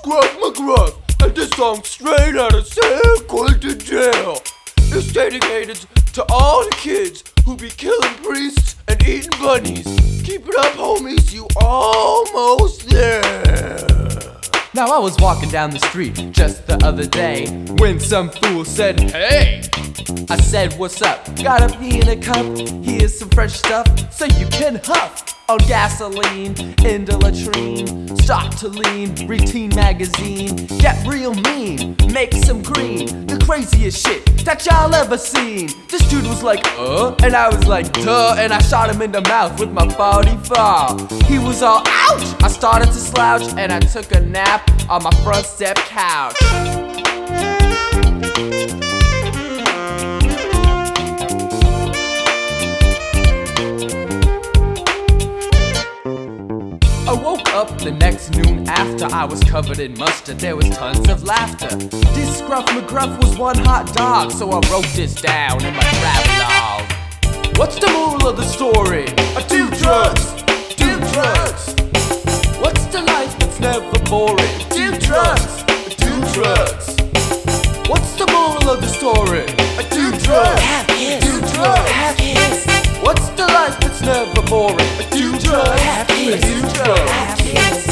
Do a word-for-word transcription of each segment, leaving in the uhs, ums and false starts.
Scruff McGruff, and this song straight out of San Quentin jail. It's dedicated to all the kids who be killing priests and eating bunnies. Keep it up, homies, you almost there. Now I was walking down the street just the other day when some fool said, "Hey!" I said, "What's up? Got a pee in a cup? Here's some fresh stuff so you can huff on gasoline in the latrine. Start to lean, routine magazine. Get real mean, make some green. The craziest shit that y'all ever seen." This dude was like, "Uh?" And I was like, "Duh." And I shot him in the mouth with my forty-four. He was all, "Ouch!" I started to slouch and I took a nap on my front step couch. I woke up the next noon after I was covered in mustard. There was tons of laughter. This Scruff McGruff was one hot dog, so I wrote this down in my travelogue. What's the moral of the story? I do drugs, do drugs. What's the life that's never boring? Do drugs, do drugs. What's the moral of the story? I do drugs, Have kids. do drugs. Have kids. What's the life that's never boring? I do drugs, Have I kids. do drugs. Have kids.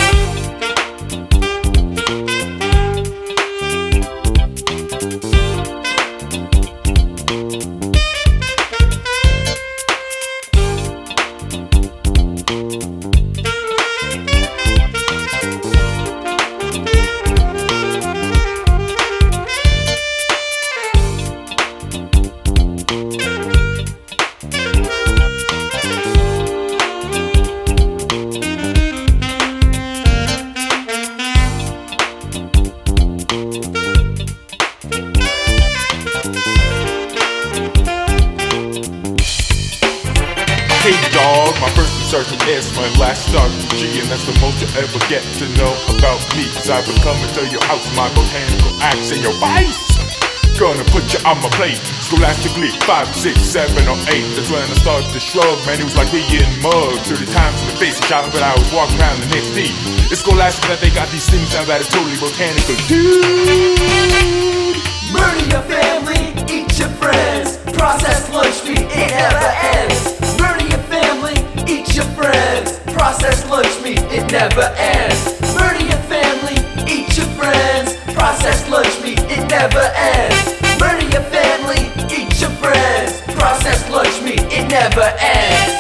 Hey dog, my first insertion is my last start G, and that's the most you'll ever get to know about me. Cause I will come into your house, my botanical axe in your face. Gonna put you on my plate, scholastically, five, six, seven, or eight. That's when I started to shrug, man, it was like we getting mugged. thirty times in the face, shouting, but I was walking around the next day. It's scholastic that they got these things down that are totally botanical, dude. Murder your family, eat your friends. Processed lunch meat, it never ends. Murder your family, eat your friends. Processed lunch meat, it never ends. Murder your family, eat your friends. Processed lunch meat, it never ends. Murder your family, eat your friends. Processed lunch meat, it never ends.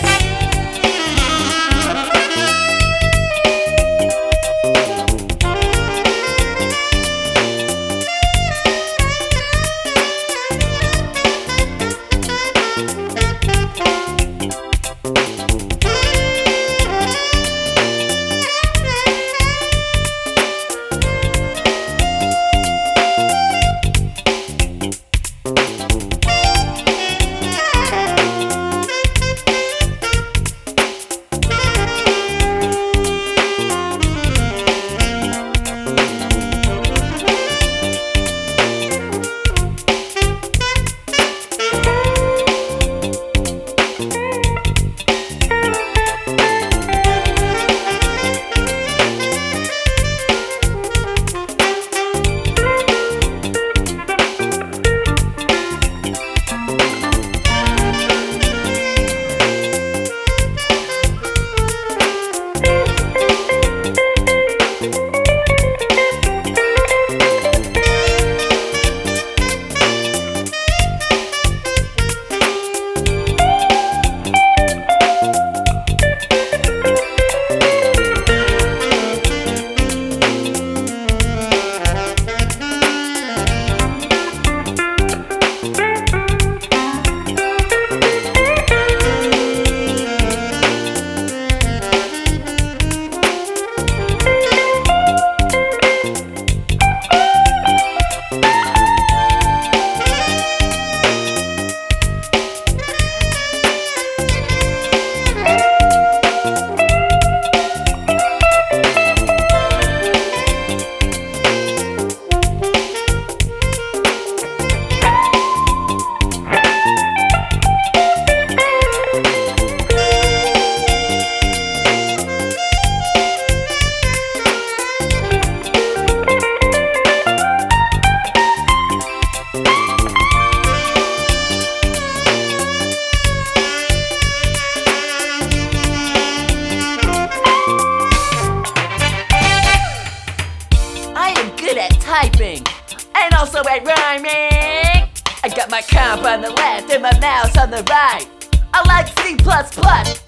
got my comp on the left and my mouse on the right. I like C plus plus.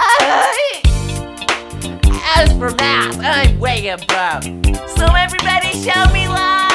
As for math, I'm way above. So everybody show me love.